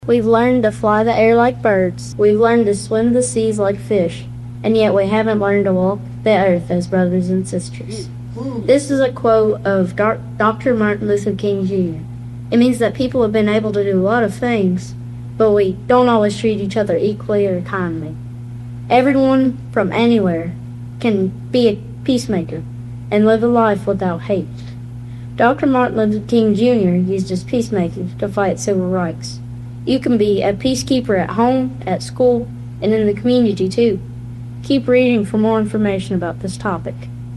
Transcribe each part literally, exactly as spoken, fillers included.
We've learned to fly the air like birds. We've learned to swim the seas like fish. And yet we haven't learned to walk the earth as brothers and sisters. This is a quote of Doctor Martin Luther King Junior It means that people have been able to do a lot of things, but we don't always treat each other equally or kindly. Everyone from anywhere can be a peacemaker and live a life without hate. Doctor Martin Luther King Junior used his peacemaking to fight civil rights. You can be a peacekeeper at home, at school, and in the community too. Keep reading for more information about this topic.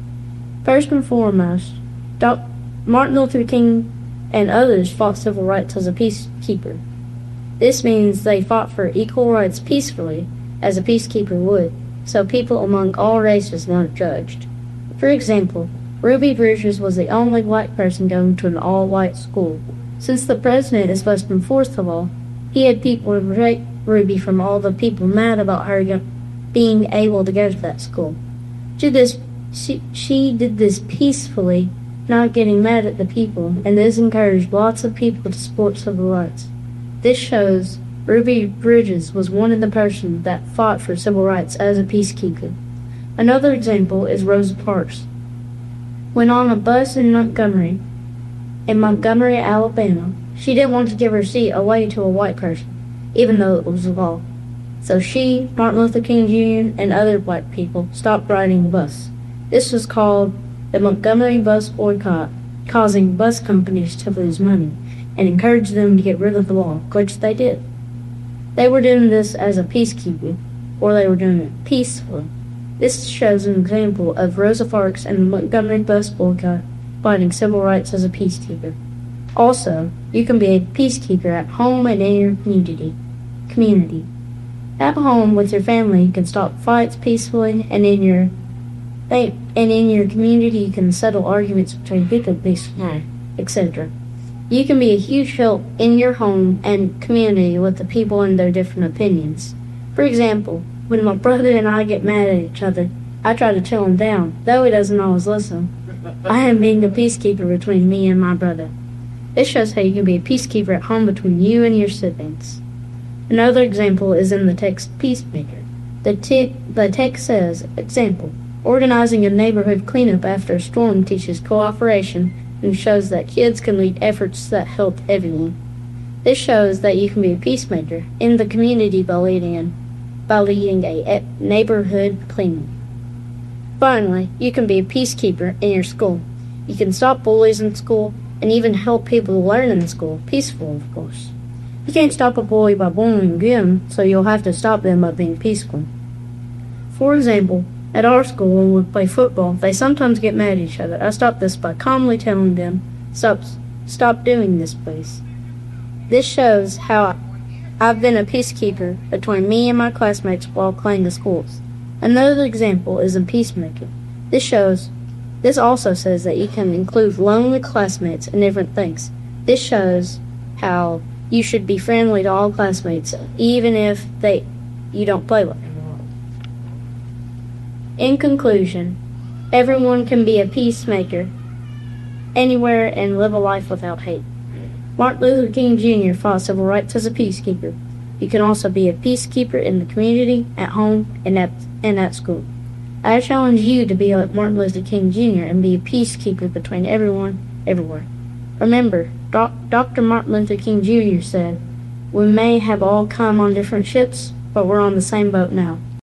First and foremost, Doctor Martin Luther King and others fought civil rights as a peacekeeper. This means they fought for equal rights peacefully, as a peacekeeper would, so people among all races weren't judged. For example, Ruby Bridges was the only black person going to an all-white school. Since the president is supposed to enforce the law, he had people protect Ruby from all the people mad about her being able to go to that school. She, this, she, she did this peacefully, not getting mad at the people, and this encouraged lots of people to support civil rights. This shows Ruby Bridges was one of the persons that fought for civil rights as a peacekeeper. Another example is Rosa Parks. When on a bus in Montgomery, in Montgomery, Alabama, she didn't want to give her seat away to a white person, even though it was the law. So she, Martin Luther King Junior, and other black people stopped riding the bus. This was called the Montgomery Bus Boycott, causing bus companies to lose money and encouraged them to get rid of the law, which they did. They were doing this as a peacekeeper, or they were doing it peacefully. This shows an example of Rosa Parks and the Montgomery Bus Boycott fighting civil rights as a peacekeeper. Also, you can be a peacekeeper at home and in your community. Community. At home with your family, you can stop fights peacefully, and in your and in your community, you can settle arguments between people peacefully, et cetera. You can be a huge help in your home and community with the people and their different opinions. For example, when my brother and I get mad at each other, I try to chill him down, though he doesn't always listen. I am being a peacekeeper between me and my brother. This shows how you can be a peacekeeper at home between you and your siblings. Another example is in the text Peacemaker. The, te- the text says, example, organizing a neighborhood cleanup after a storm teaches cooperation and shows that kids can lead efforts that help everyone. This shows that you can be a peacemaker in the community by leading, by leading a neighborhood cleanup. Finally, you can be a peacekeeper in your school. You can stop bullies in school and even help people learn in school, peaceful, of course. You can't stop a bully by bullying them, so you'll have to stop them by being peaceful. For example, at our school when we play football, they sometimes get mad at each other. I stop this by calmly telling them, stop, stop doing this, please. This shows how I've been a peacekeeper between me and my classmates while playing the schools. Another example is in peacemaking. This shows, this also says that you can include lonely classmates in different things. This shows how you should be friendly to all classmates, even if they you don't play with them. In conclusion, everyone can be a peacemaker anywhere and live a life without hate. Martin Luther King Junior fought civil rights as a peacekeeper. You can also be a peacekeeper in the community, at home, and at, and at school. I challenge you to be like Martin Luther King Junior and be a peacekeeper between everyone, everywhere. Remember, Doc- Doctor Martin Luther King Junior said, "We may have all come on different ships, but we're on the same boat now."